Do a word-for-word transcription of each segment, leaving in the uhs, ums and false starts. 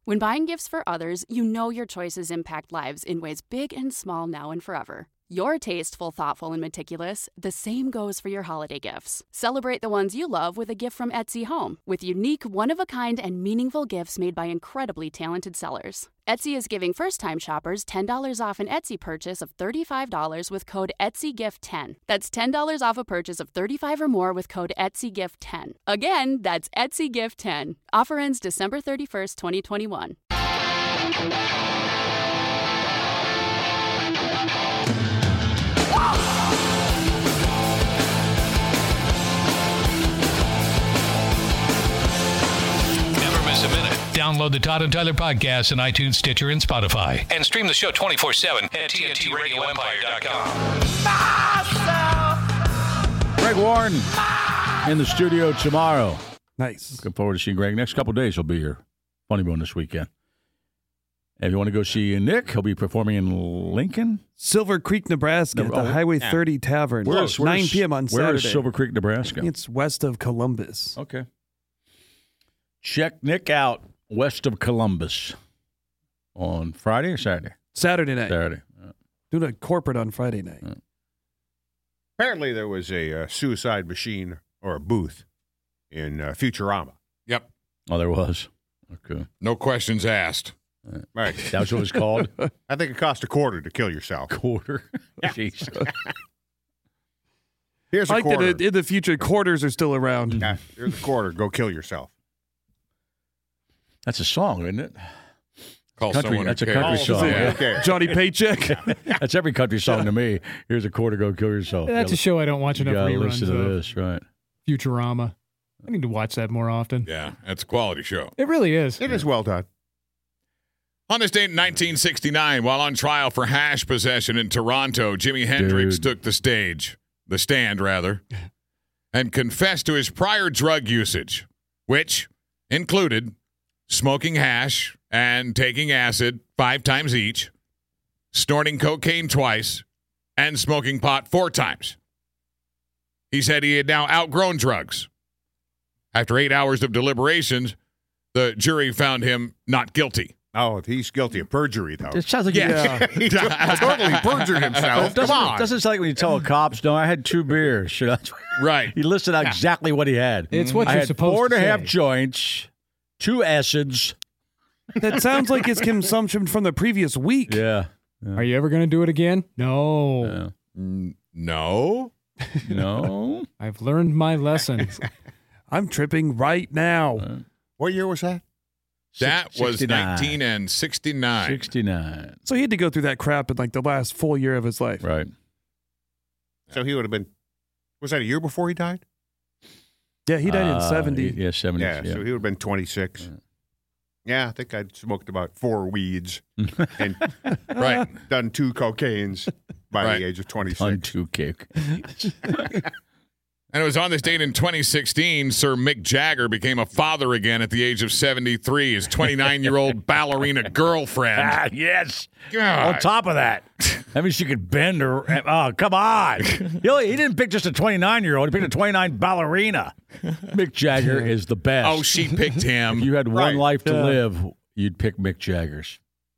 When buying gifts for others, you know your choices impact lives in ways big and small now and forever. You're tasteful, thoughtful, and meticulous. The same goes for your holiday gifts. Celebrate the ones you love with a gift from Etsy Home, with unique, one-of-a-kind, and meaningful gifts made by incredibly talented sellers. Etsy is giving first-time shoppers ten dollars off an Etsy purchase of thirty-five dollars with code Etsy Gift ten. That's ten dollars off a purchase of thirty-five dollars or more with code Etsy Gift ten. Again, that's Etsy Gift ten. Offer ends December thirty-first, twenty twenty-one. A minute. Download the Todd and Tyler podcast on iTunes, Stitcher, and Spotify. And stream the show twenty-four seven at T N T radio empire dot com. Greg Warren in the studio tomorrow. Nice. Looking forward to seeing Greg. Next couple of days he'll be here. Funny Bone this weekend. And if you want to go see Nick, he'll be performing in Lincoln. Silver Creek, Nebraska, at the oh, Highway yeah. thirty Tavern. Where is, nine p.m. on where Saturday. is Silver Creek, Nebraska? It's west of Columbus. Okay. Check Nick out west of Columbus on Friday or Saturday? Saturday night. Saturday. Yeah. Doing a corporate on Friday night. Yeah. Apparently there was a uh, suicide machine or a booth in uh, Futurama. Yep. Oh, there was. Okay. No questions asked. Right. Right. That's what it was called? I think it cost a quarter to kill yourself. Quarter? Jeez. Here's I a like quarter. that in the future, quarters are still around. Yeah, here's a quarter. Go kill yourself. That's a song, isn't it? Call Country, someone who that's a cares. country Oh, song. yeah. Yeah. Okay. Johnny Paycheck. That's every country song to me. Here's a quarter, go kill yourself. That's You a show I don't watch gotta- enough you gotta reruns listen to of. this, right? Futurama. I need to watch that more often. Yeah, that's a quality show. It really is. It is well done. On this date in nineteen sixty-nine, while on trial for hash possession in Toronto, Jimi Hendrix Dude. took the stage, the stand rather, and confessed to his prior drug usage, which included smoking hash and taking acid five times each, snorting cocaine twice, and smoking pot four times. He said he had now outgrown drugs. After eight hours of deliberations, the jury found him not guilty. Oh, he's guilty of perjury, though. It sounds like Yeah. he totally perjured himself. Come Doesn't, on. doesn't sound like when you tell cops, no, I had two beers. You know, Right. he listed out exactly what he had. It's what I you're had supposed four and to a half say. joints, two acids. That sounds like his consumption from the previous week. Yeah. Are you ever going to do it again? No. yeah. Mm, No. No. I've learned my lesson. I'm tripping right now. What year was that? That was sixty-nine. nineteen and sixty-nine. sixty-nine. So he had to go through that crap in like the last full year of his life. Right. So he would have been, was that a year before he died? Yeah, he died in Uh, seventy. Yeah, seventy. Yeah, Yeah. so he would have been twenty-six. Yeah, I think I'd smoked about four weeds and Right. done two cocaines by Right. the age of On twenty-six. two kick. And it was on this date in twenty sixteen, Sir Mick Jagger became a father again at the age of seventy-three. His twenty-nine-year-old ballerina girlfriend. Ah, yes. God. On top of that, that means she could bend her. Oh, come on. He, only, he didn't pick just a twenty-nine-year-old. He picked a twenty-nine ballerina. Mick Jagger is the best. Oh, she picked him. If you had one Right. life to Yeah. live, you'd pick Mick Jagger's.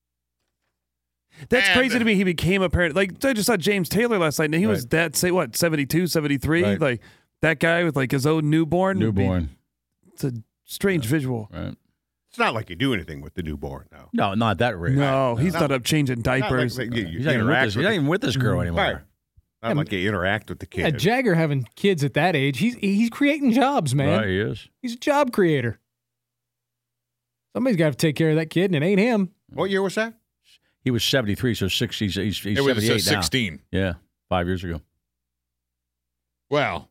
That's And- crazy to me. He became a parent. Like, I just saw James Taylor last night, and he was Right. that, say, what, seventy-two, seventy-three? Right. Like, that guy with, like, his own newborn. would be- Newborn. it's a strange visual. Right. It's not like you do anything with the newborn, though. No, not that rich. No, he's No. not up changing diapers. Not like you, you He's not, even with, interact this, he's with not the- even with this girl Right. anymore. Not like you interact with the Yeah, kid. Jagger having kids at that age, he's he's creating jobs, man. Right, he is. He's a job creator. Somebody's got to take care of that kid, and it ain't him. What year was that? He was seventy-three, so six, he's, he's, he's it was uh, seventy-eight now. sixteen. Yeah, five years ago. Well,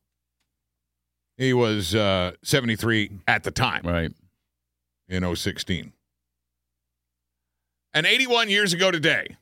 he was uh, seventy-three at the time Right. in oh sixteen. And eighty-one years ago today,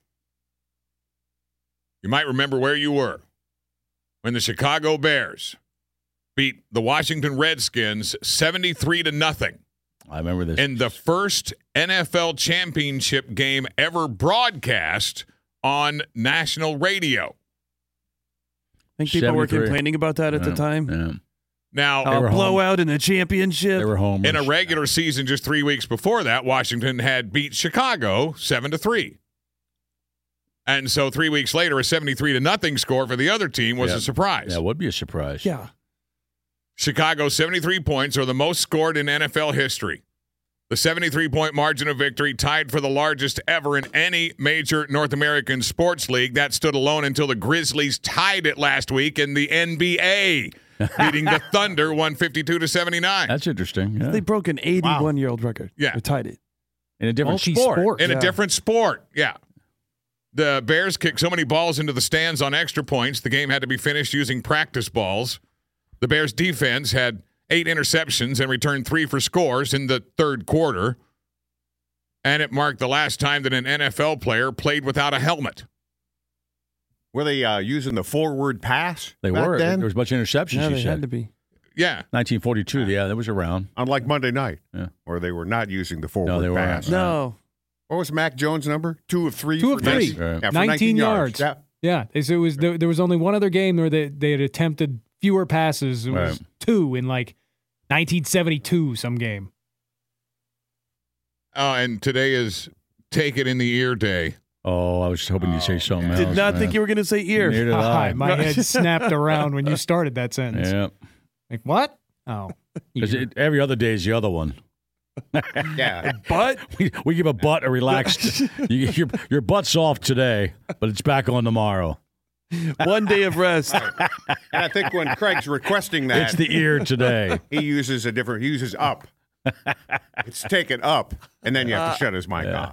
you might remember where you were when the Chicago Bears beat the Washington Redskins seventy-three to nothing I remember this. in the first N F L championship game ever broadcast on national radio. I think people were seventy-three. complaining about that at the Yeah, time. Yeah. Now, They were A home. blowout in the championship. They were home. in a regular season just three weeks before that, Washington had beat Chicago seven to three. And so three weeks later, a seventy-three to nothing score for the other team was Yeah. a surprise. That would be a surprise. Yeah. Chicago's seventy-three points are the most scored in N F L history. The seventy-three point margin of victory tied for the largest ever in any major North American sports league. That stood alone until the Grizzlies tied it last week in the N B A, beating the Thunder one fifty-two to seventy-nine. That's interesting. Yeah. They broke an eighty-one-year-old record. Yeah. They tied it. In a different Multi-sport. sport. In Yeah. a different sport, yeah. The Bears kicked so many balls into the stands on extra points, the game had to be finished using practice balls. The Bears' defense had eight interceptions and returned three for scores in the third quarter. And it marked the last time that an N F L player played without a helmet. Were they uh, using the forward pass? They back were. then? There was a bunch of interceptions, Yeah, you they said. had to be. Yeah. nineteen forty-two, yeah, that was around. Unlike Monday night, Yeah. where they were not using the forward No, they weren't. pass. No. What was Mac Jones' number? Two of three. Two for of three. nineteen- Right. yeah, for nineteen yards. Yeah. Yeah, they- so it was there, there was only one other game where they they had attempted fewer passes. It was Right. two in like nineteen seventy-two, some game. Oh, and today is Take It in the Ear Day. Oh, I was hoping you'd say something Did else. not man. think you were going to say ear. Neither did I. My head snapped around when you started that sentence. Yeah. Like, what? Oh. 'Cause it- every other day is the other one. Yeah. But We, we give a butt a relaxed. you, your, your butt's off today, but it's back on tomorrow. one day of rest. And I think when Craig's requesting that, It's the ear today. he uses a different, he uses up. It's taken up, and then you have to shut his mic yeah. off.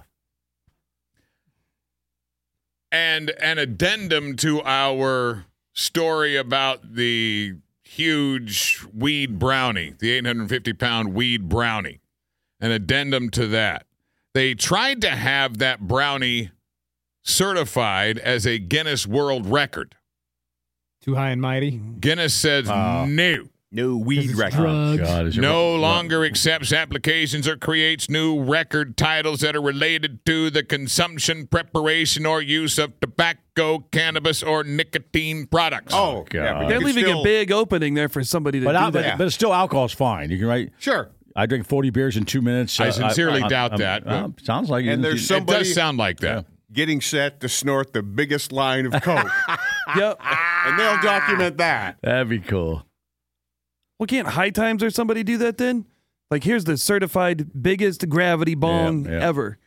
And an addendum to our story about the huge weed brownie, the eight hundred fifty pound weed brownie. An addendum to that. They tried to have that brownie certified as a Guinness World Record. Too high and mighty. Guinness says Oh. no. No weed It's record. drugs. God, is it- No longer accepts applications or creates new record titles that are related to the consumption, preparation, or use of tobacco, cannabis, or nicotine products. Oh, God. yeah, but you They're can leaving still- a big opening there for somebody to But, do al- but, that. but still, alcohol's fine. You can write. Sure. I drink forty beers in two minutes. I Uh, sincerely doubt I'm- that, uh, sounds like it. And there's it somebody does sound like that. getting set to snort the biggest line of coke, Yep. and they'll document that. That'd be cool. Well, can't High Times or somebody do that then? Like, here's the certified biggest gravity bong Yeah, yeah. ever.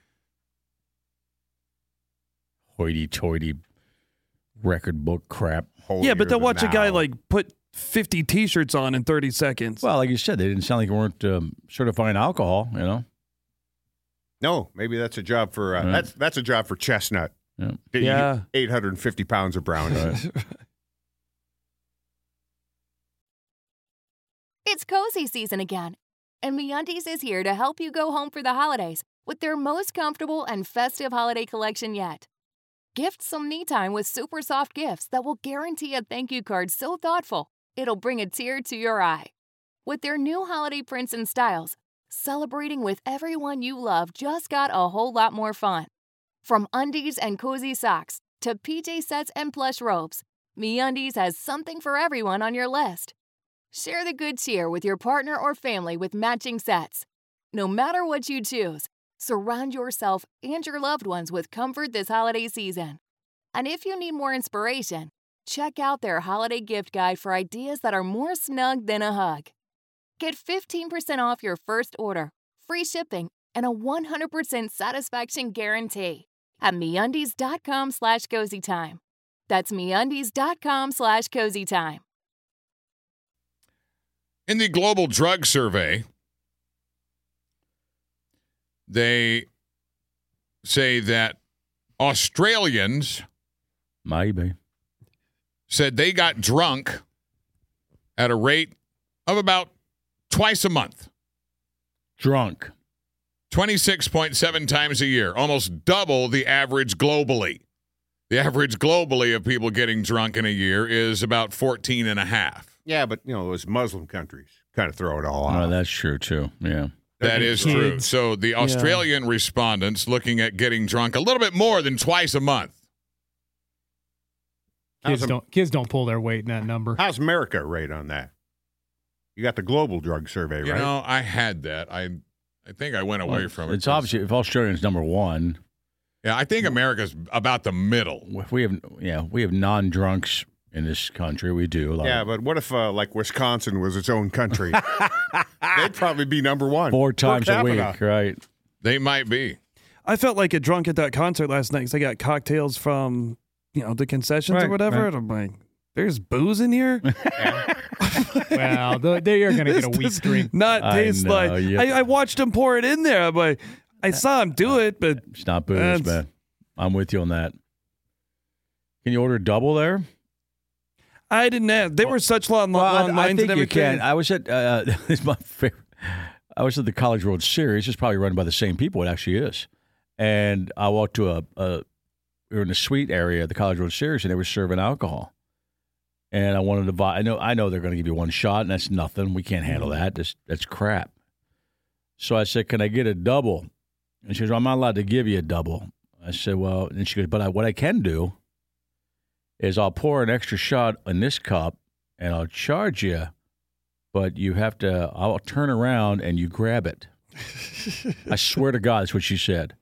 Hoity-toity record book crap. Yeah, but they'll Holier watch a than guy thou. like put fifty T-shirts on in thirty seconds. Well, like you said, they didn't sound like they weren't um, certifying alcohol. You know. No, maybe that's a job for uh, Right. that's that's a job for Chestnut. Yeah. Yeah. eight hundred fifty pounds of brownies. It's cozy season again, and MeUndies is here to help you go home for the holidays with their most comfortable and festive holiday collection yet. Gift some me time with super soft gifts that will guarantee a thank you card so thoughtful it'll bring a tear to your eye. With their new holiday prints and styles, celebrating with everyone you love just got a whole lot more fun. From undies and cozy socks to P J sets and plush robes, MeUndies has something for everyone on your list. Share the good cheer with your partner or family with matching sets. No matter what you choose, surround yourself and your loved ones with comfort this holiday season. And if you need more inspiration, check out their holiday gift guide for ideas that are more snug than a hug. Get fifteen percent off your first order, free shipping, and a one hundred percent satisfaction guarantee at MeUndies.com slash cozy time. That's MeUndies.com slash cozy time. In the Global Drug Survey, they say that Australians Maybe. said they got drunk at a rate of about twice a month, Drunk. twenty-six point seven times a year, almost double the average globally. The average globally of people getting drunk in a year is about fourteen and a half. Yeah, but you know those Muslim countries kind of throw it all Oh, out. that's true too. Yeah. That is true. Kids. So the Australian respondents looking at getting drunk a little bit more than twice a month. Kids How's, don't kids don't pull their weight in that number. how's America rate on that? You got the global drug survey, You right? know, I had that. I I think I went away from it. It's obviously if Australia's number one. Yeah, I think America's about the middle. If we have yeah we have non-drunks in this country. We do. A lot Yeah, of, but what if uh, like Wisconsin was its own country? They'd probably be number one. four times Per a capita. week, right? They might be. I felt like a drunk at that concert last night because I got cocktails from, you know, the concessions Right, or whatever. right. And I'm like, there's booze in here? Well, th- they are going to get a This weak does drink. Not I taste know, like. yep. I, I watched him pour it in there. I'm like, I saw him do it, but It's not booze, That's- man. I'm with you on that. Can you order a double there? I didn't have. They were such long, long Well, I, lines I think and you everything. can. I was at uh, it's my favorite. I was at the College World Series. It's probably run by the same people. It actually is. And I walked to a, a we were in the suite area at the College World Series, and they were serving alcohol. And I wanted to buy. I know. I know they're going to give you one shot, and that's nothing. We can't handle that. That's that's crap. So I said, "Can I get a double?" And she goes, "I'm not allowed to give you a double." I said, "Well," and she goes, "But I, what I can do is I'll pour an extra shot in this cup, and I'll charge you, but you have to. I'll turn around and you grab it." I swear to God, that's what she said.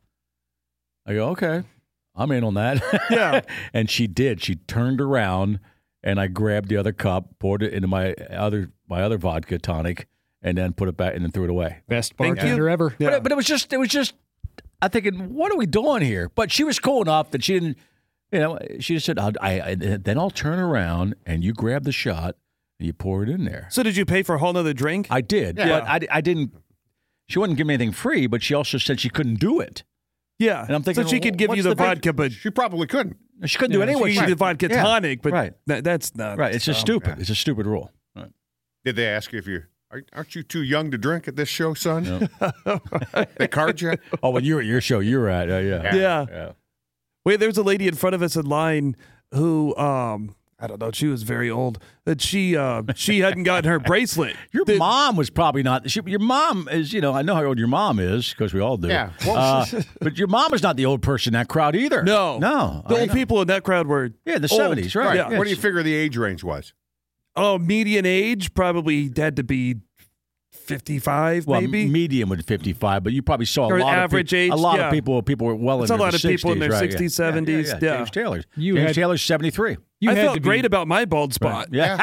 I go, "Okay, I'm in on that." Yeah. And she did. She turned around, and I grabbed the other cup, poured it into my other my other vodka tonic, and then put it back and then threw it away. Best Thank bartender you. ever. Yeah. But, it, but it was just, it was just, I'm thinking, what are we doing here? But she was cool enough that she didn't, you know, she just said, I'll, I, I, then I'll turn around and you grab the shot and you pour it in there. So did you pay for a whole nother drink? I did, Yeah. but I, I didn't, she wouldn't give me anything free, but she also said she couldn't do it. yeah. And I'm thinking, so she could give what's you the, the big- vodka, but She probably couldn't. She couldn't do yeah, it anyway. she could give you the vodka Yeah. tonic, but Right. that, that's not Right. It's just um, stupid. It's a stupid rule. Right. Did they ask you if you are, aren't you too young to drink at this show, son? They card you. Oh, when you were at your show, you were at, uh, yeah. Yeah. Yeah. Wait, there was a lady in front of us in line who, um, I don't know, she was very old. That she, uh, she hadn't gotten her bracelet. Your The- mom was probably not. She, your mom is, you know, I know how old your mom is because we all do. Yeah. Well, Uh, but your mom is not the old person in that crowd either. No, No. The I old know. people in that crowd were Yeah, the old. seventies, right? Yeah. Yeah. What do you figure the age range was? Oh, median age probably had to be fifty-five, Well, maybe. median would fifty-five, but you probably saw a Or lot average of people, age, a lot yeah. of people. People were well It's a into lot the of people in sixties, their right? sixties, Yeah. seventies, Yeah, yeah. yeah. James Taylor's. You James had- Taylor's seventy-three. You I had felt to great be, about my bald spot. Yeah.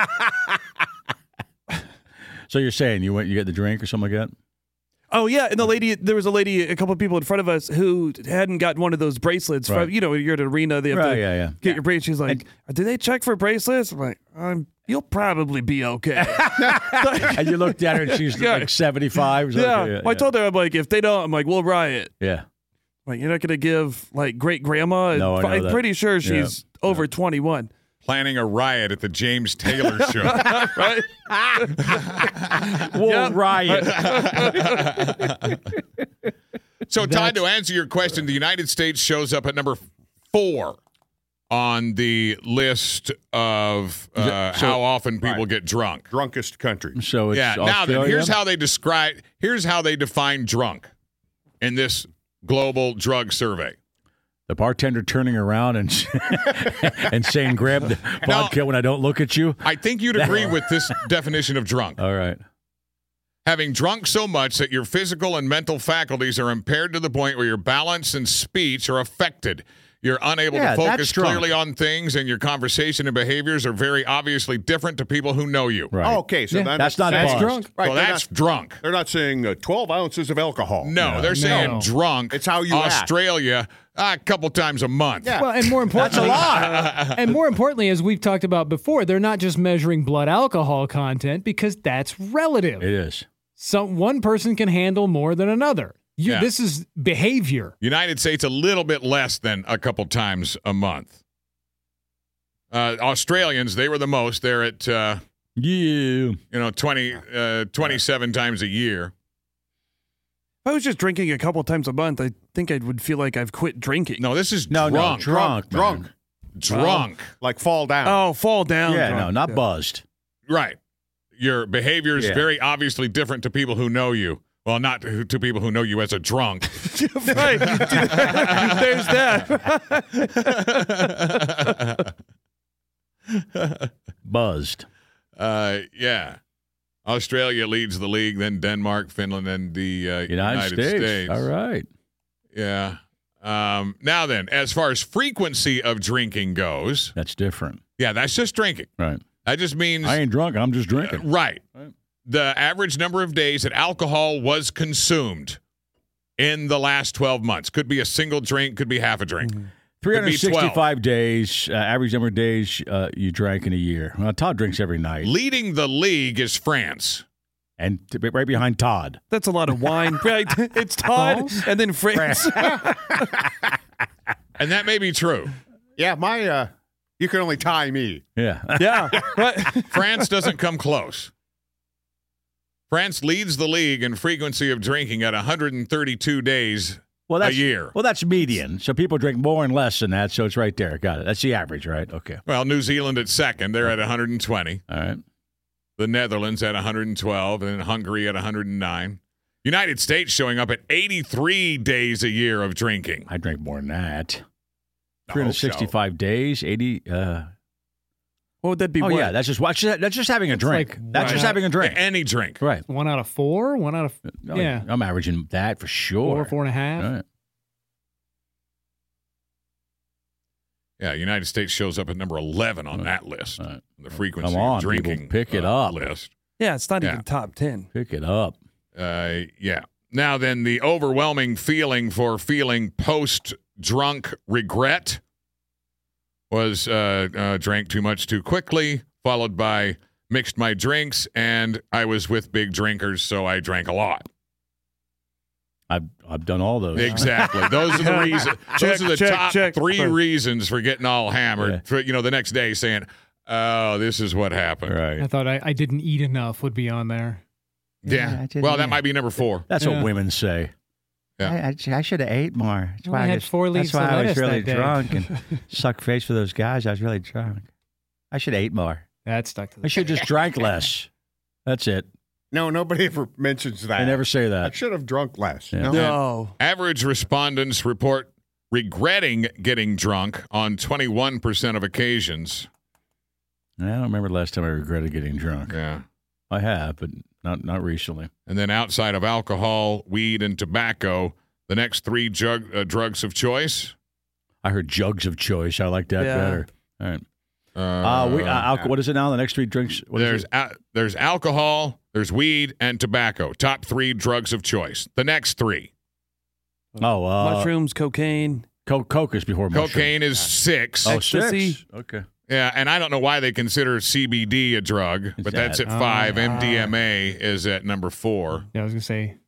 So you're saying you went, you get the drink or something like that? Oh yeah, and the lady, there was a lady, a couple of people in front of us who hadn't gotten one of those bracelets. Right. From, you know, you're at an arena, they have Right, to yeah, yeah. get your bracelet. She's like, "Do they check for bracelets?" I'm like, um, "You'll probably be okay." And you looked at her and she's Yeah. like seventy-five. So yeah. okay, Well, I told her, I'm like, if they don't, I'm like, we'll riot. yeah. Like, you're not gonna give like great grandma. No, I know I'm that. pretty sure she's over twenty-one. Planning a riot at the James Taylor show. Right? We'll Yep. riot. So, Todd, to answer your question, the United States shows up at number four on the list of uh, So- how often people Right. get drunk. Drunkest country. So it's Yeah. Now then, Australia? here's how they describe. Here's how they define drunk in this global drug survey. The bartender turning around and and saying, "Grab the Now- vodka when I don't look at you." I think you'd agree with this definition of drunk. All right. Having drunk so much that your physical and mental faculties are impaired to the point where your balance and speech are affected. You're unable Yeah, to focus that's drunk. clearly on things, and your conversation and behaviors are very obviously different to people who know you. Right. Oh, okay, so Yeah, then that's not saying- buzzed. drunk. Right, Well, they're that's not, drunk. they're not saying uh, twelve ounces of alcohol. No, they're saying No. drunk. It's how you act. Australia a couple times a month. Yeah. Well, and more importantly, and more importantly, as we've talked about before, they're not just measuring blood alcohol content because that's relative. It is. Some one person can handle more than another. You, Yeah. This is behavior. United States a little bit less than a couple times a month. Uh, Australians, they were the most. They're at uh, Yeah. you know twenty, uh, twenty-seven times a year. If I was just drinking a couple times a month, I think I would feel like I've quit drinking. No, this is No, drunk. no, drunk, Drunk. man. Drunk. Like fall down. Oh, fall down. Yeah, drunk. no, not Yeah. buzzed. Right. Your behavior is Yeah. very obviously different to people who know you. Well, not to, to people who know you as a drunk. Right. There's that. Buzzed. uh, yeah. Australia leads the league, then Denmark, Finland, and the uh, United, United States. States. All right. Yeah. Um, now then, as far as frequency of drinking goes, That's different. yeah, that's just drinking. Right. That just means I ain't drunk. I'm just uh, drinking. right. Right. The average number of days that alcohol was consumed in the last twelve months. Could be a single drink, could be half a drink. Mm-hmm. three hundred sixty-five twelve. days, uh, average number of days uh, you drank in a year. Well, Todd drinks every night. Leading the league is France. And t- right behind Todd. That's a lot of wine. Right? It's Todd and then France. And that may be true. Yeah, my uh, you can only tie me. Yeah. Yeah. Right. France doesn't come close. France leads the league in frequency of drinking at one hundred thirty-two days Well, that's, a year. Well, that's median. So people drink more and less than that. So it's right there. Got it. That's the average, right? Okay. Well, New Zealand at second. They're at one hundred twenty. All right. The Netherlands at one hundred twelve, and Hungary at one hundred nine. United States showing up at eighty-three days a year of drinking. I drink more than that. I three hope hundred sixty-five days, eighty. Uh, What would that be? oh, what? yeah. That's just, that's just, that's just having a drink. like that's one just out- having a drink. Any drink. Right. One out of four? One out of No, yeah. I'm averaging that for sure. four, four and a half. All right. Yeah, United States shows up at number eleven on Right. that list. All right. The frequency Come on, of drinking people, pick it uh, up. list. Yeah, it's not Yeah. even top ten. Pick it up. Uh, yeah. Now then, the overwhelming feeling for feeling post-drunk regret was uh, uh, drank too much too quickly, followed by mixed my drinks, and I was with big drinkers, so I drank a lot. I've I've done all those. Exactly. Those are the reasons. Those Check, are the check, top check. three Right. reasons for getting all hammered. Yeah. For, you know, the next day saying, "Oh, this is what happened." Right. I thought I, I didn't eat enough would be on there. Yeah. Yeah, I did, well, that yeah. might be number four. That's Yeah. what women say. Yeah. I, I, I should have ate more. That's I why only I had just- four leaves That's why of I was lettuce really that day. drunk and sucked face for those guys. I was really drunk. I should have ate more. That stuck to the I should have just drank less. That's it. No, nobody ever mentions that. I never say I that. should have drunk less. Yeah. No. No. Average respondents report regretting getting drunk on twenty-one percent of occasions. I don't remember the last time I regretted getting drunk. Yeah. I have, but not not recently. And then outside of alcohol, weed, and tobacco, the next three jug, uh, drugs of choice. I heard jugs of choice. I like that Yeah. better. All right. Uh, Uh, we, uh, alco- what is it now? The next three drinks? What is there's it? a, there's alcohol, there's weed, and tobacco. Top three drugs of choice. The next three. Oh, uh, Mushrooms, cocaine. Co- Coke is before mushroom. Cocaine is six. Oh, Ecstasy. six? Okay. Yeah, and I don't know why they consider C B D a drug, but that's at that? five. Oh, M D M A is at number four. Yeah, I was gonna say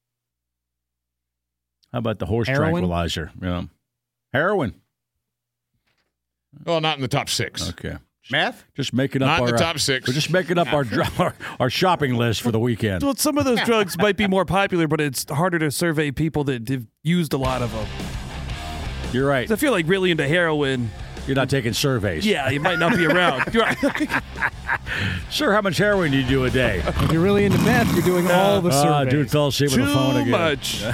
How about the horse Heroin? tranquilizer? Yeah. Heroin. Well, not in the top six. Okay. Meth? Just making up Not in our the uh, top six. We're just making up our, dr- our our shopping list for the weekend. Well, some of those drugs might be more popular, but it's harder to survey people that have used a lot of them. You're right. 'Cause I feel like really into heroin. You're not taking surveys. Yeah, you might not be around. You're right. Sir, how much heroin do you do a day? if you're really into meth, you're doing all the Ah, surveys. dude fell asleep with Too the phone again. much.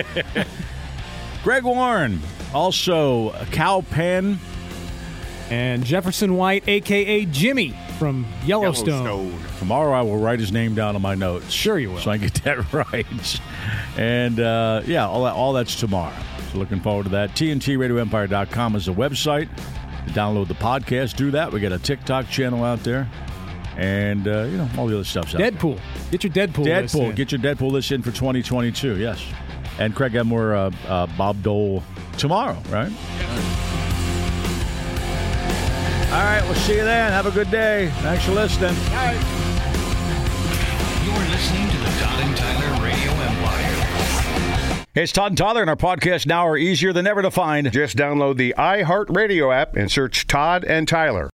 Greg Warren, also Cal Penn. And Jefferson White, a k a. Jimmy from Yellowstone. Yellowstone. Tomorrow I will write his name down on my notes. Sure you will. So I get that right. And, uh, yeah, all, that, all that's tomorrow. So looking forward to that. T N T radio empire dot com is the website. To download the podcast, do that. We got a TikTok channel out there. And, uh, you know, all the other stuff's out Deadpool. Get your Deadpool. there. list Deadpool. in. Get your Deadpool list in for twenty twenty-two, yes. And Craig got more uh, uh, Bob Dole tomorrow, right? All right, we'll see you then. Have a good day. Thanks for listening. You're listening to the Todd and Tyler Radio Empire. Hey, it's Todd and Tyler, and our podcasts now are easier than ever to find. Just download the iHeartRadio app and search Todd and Tyler.